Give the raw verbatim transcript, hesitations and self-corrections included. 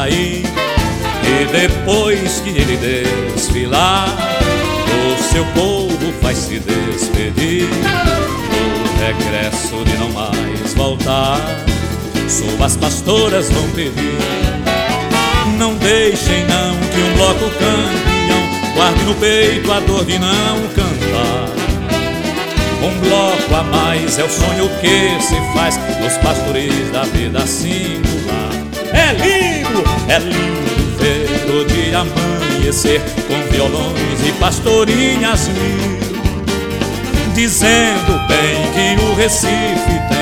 sair. E depois que ele desfilar, o seu povo vai se despedir. No regresso de não mais voltar, suas pastoras vão pedir: não deixem não que um bloco campeão guarde no peito a dor de não cantar. Um bloco a mais é o sonho que se faz nos pastoreios da vida singular. É lindo, é lindo ver o dia amanhecer com violões e pastorinhas mil, dizendo bem que o Recife tem